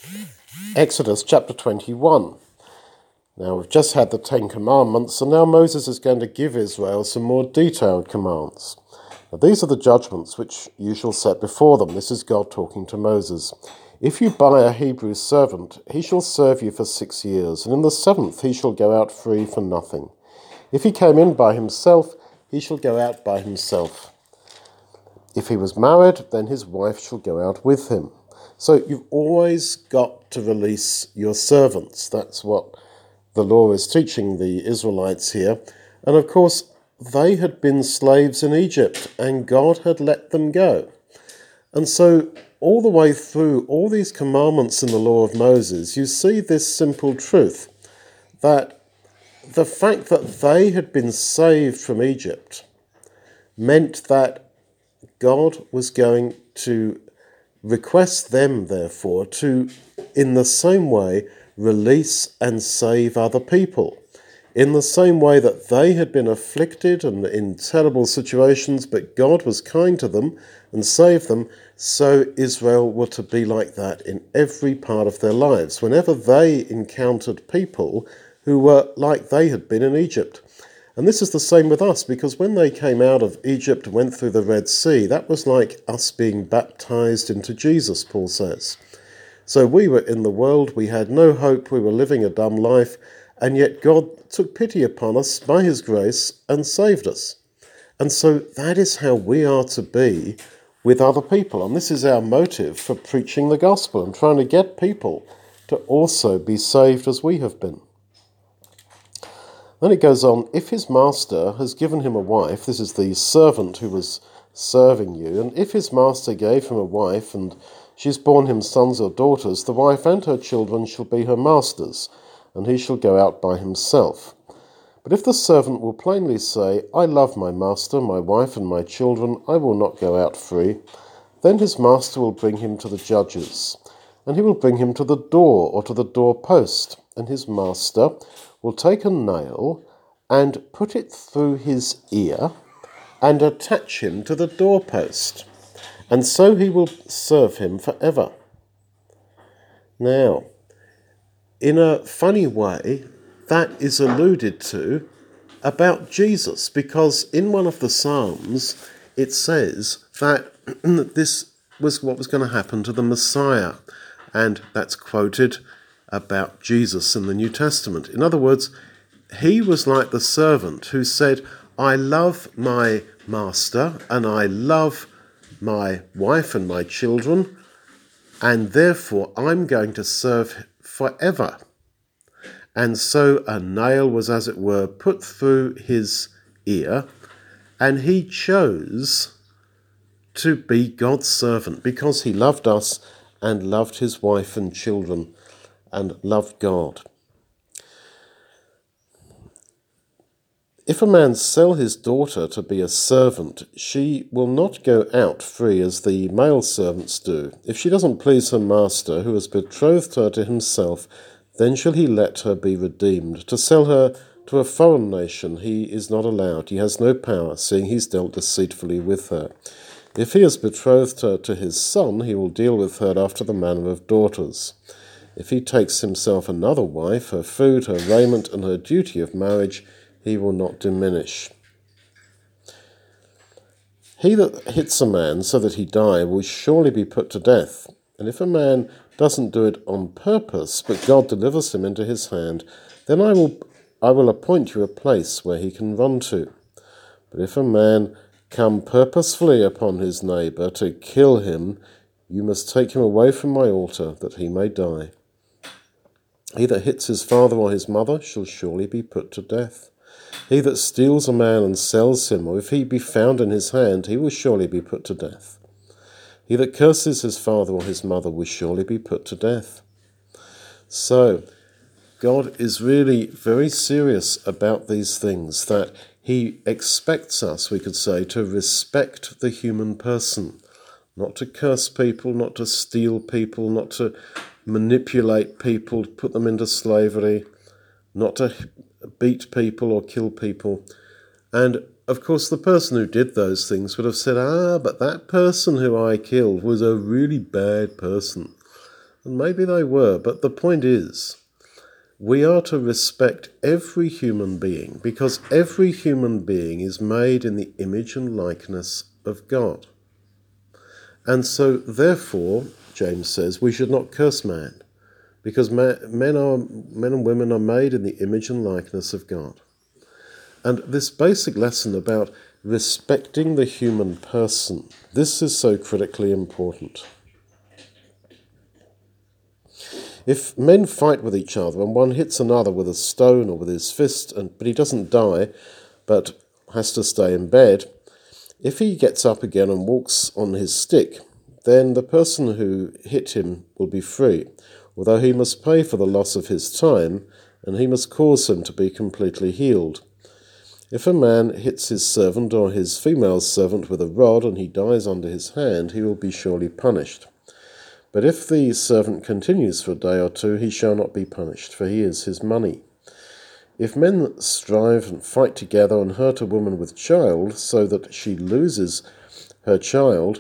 Exodus chapter 21. Now we've just had the Ten Commandments, and now Moses is going to give Israel some more detailed commands. Now, these are the judgments which you shall set before them. This is God talking to Moses. If you buy a Hebrew servant, he shall serve you for 6 years, and in the 7th he shall go out free for nothing. If he came in by himself, he shall go out by himself. If he was married, then his wife shall go out with him. So you've always got to release your servants. That's what the law is teaching the Israelites here. And of course, they had been slaves in Egypt, and God had let them go. And so all the way through all these commandments in the law of Moses, you see this simple truth, that the fact that they had been saved from Egypt meant that God was going to request them, therefore, to, in the same way, release and save other people. In the same way that they had been afflicted and in terrible situations, but God was kind to them and saved them, so Israel were to be like that in every part of their lives, whenever they encountered people who were like they had been in Egypt. And this is the same with us, because when they came out of Egypt and went through the Red Sea, that was like us being baptized into Jesus, Paul says. So we were in the world, we had no hope, we were living a dumb life, and yet God took pity upon us by his grace and saved us. And so that is how we are to be with other people. And this is our motive for preaching the gospel and trying to get people to also be saved as we have been. Then it goes on, if his master has given him a wife, this is the servant who was serving you, and if his master gave him a wife, and she's borne him sons or daughters, the wife and her children shall be her master's, and he shall go out by himself. But if the servant will plainly say, I love my master, my wife, and my children, I will not go out free, then his master will bring him to the judges, and he will bring him to the door or to the doorpost, and his master will take a nail and put it through his ear and attach him to the doorpost, and so he will serve him forever. Now, in a funny way, that is alluded to about Jesus, because in one of the Psalms it says that this was what was going to happen to the Messiah, and that's quoted about Jesus in the New Testament. In other words, he was like the servant who said, I love my master and I love my wife and my children, and therefore I'm going to serve forever. And so a nail was, as it were, put through his ear, and he chose to be God's servant because he loved us and loved his wife and children and loved God. If a man sell his daughter to be a servant, she will not go out free as the male servants do. If she doesn't please her master, who has betrothed her to himself, then shall he let her be redeemed. To sell her to a foreign nation he is not allowed. He has no power, seeing he's dealt deceitfully with her. If he has betrothed her to his son, he will deal with her after the manner of daughters. If he takes himself another wife, her food, her raiment, and her duty of marriage, he will not diminish. He that hits a man so that he die will surely be put to death. And if a man doesn't do it on purpose, but God delivers him into his hand, then I will appoint you a place where he can run to. But if a man come purposefully upon his neighbour to kill him, you must take him away from my altar, that he may die. He that hits his father or his mother shall surely be put to death. He that steals a man and sells him, or if he be found in his hand, he will surely be put to death. He that curses his father or his mother will surely be put to death. So, God is really very serious about these things, that he expects us, we could say, to respect the human person, not to curse people, not to steal people, not to manipulate people, to put them into slavery, not to beat people or kill people. And of course the person who did those things would have said, but that person who I killed was a really bad person. And maybe they were, but the point is, we are to respect every human being because every human being is made in the image and likeness of God. And so, therefore, James says, we should not curse man because men and women are made in the image and likeness of God. And this basic lesson about respecting the human person, this is so critically important. If men fight with each other and one hits another with a stone or with his fist, but he doesn't die, but has to stay in bed, if he gets up again and walks on his stick, then the person who hit him will be free, although he must pay for the loss of his time, and he must cause him to be completely healed. If a man hits his servant or his female servant with a rod and he dies under his hand, he will be surely punished. But if the servant continues for a day or two, he shall not be punished, for he is his money. If men strive and fight together and hurt a woman with child, so that she loses her child,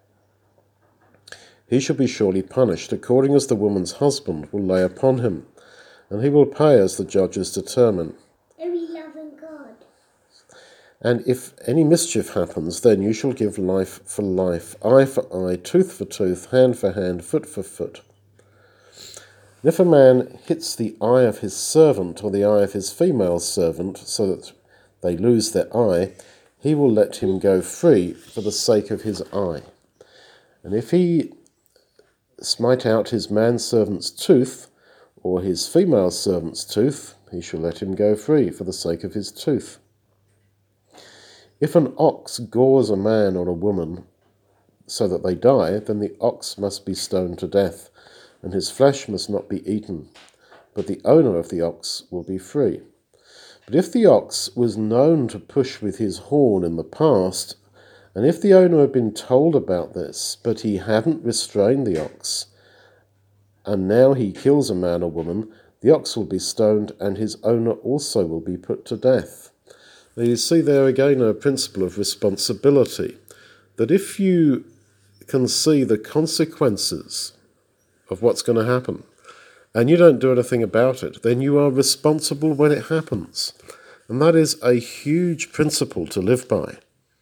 he shall be surely punished, according as the woman's husband will lay upon him, and he will pay as the judges determine. Are we loving God? And if any mischief happens, then you shall give life for life, eye for eye, tooth for tooth, hand for hand, foot for foot. And if a man hits the eye of his servant or the eye of his female servant, so that they lose their eye, he will let him go free for the sake of his eye. And if he smite out his manservant's tooth, or his female servant's tooth, he shall let him go free for the sake of his tooth. If an ox gores a man or a woman so that they die, then the ox must be stoned to death, and his flesh must not be eaten, but the owner of the ox will be free. But if the ox was known to push with his horn in the past, and if the owner had been told about this, but he hadn't restrained the ox, and now he kills a man or woman, the ox will be stoned, and his owner also will be put to death. Now you see there again a principle of responsibility, that if you can see the consequences of what's going to happen, and you don't do anything about it, then you are responsible when it happens. And that is a huge principle to live by.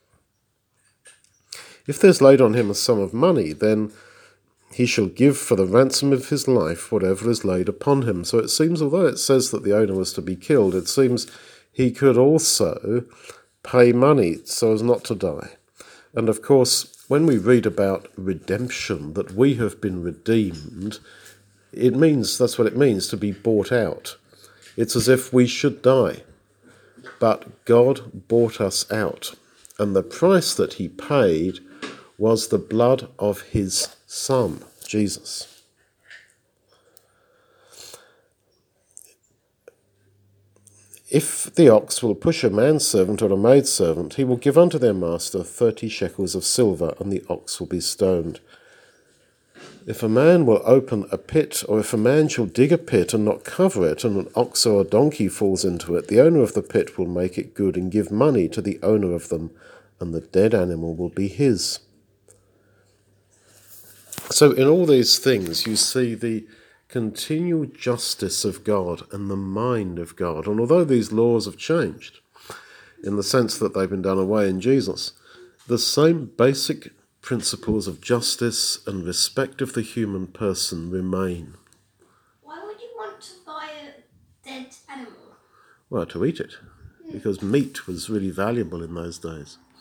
If there's laid on him a sum of money, then he shall give for the ransom of his life whatever is laid upon him. So it seems, although it says that the owner was to be killed, it seems he could also pay money so as not to die. And of course, when we read about redemption, that we have been redeemed, it means, that's what it means, to be bought out. It's as if we should die. But God bought us out. And the price that he paid was the blood of his Son, Jesus. If the ox will push a manservant or a maidservant, he will give unto their master 30 shekels of silver, and the ox will be stoned. If a man will open a pit, or if a man shall dig a pit and not cover it, and an ox or a donkey falls into it, the owner of the pit will make it good and give money to the owner of them, and the dead animal will be his. So in all these things you see the continual justice of God and the mind of God. And although these laws have changed, in the sense that they've been done away in Jesus, the same basic principles of justice and respect of the human person remain. Why would you want to buy a dead animal? Well, to eat it, because meat was really valuable in those days.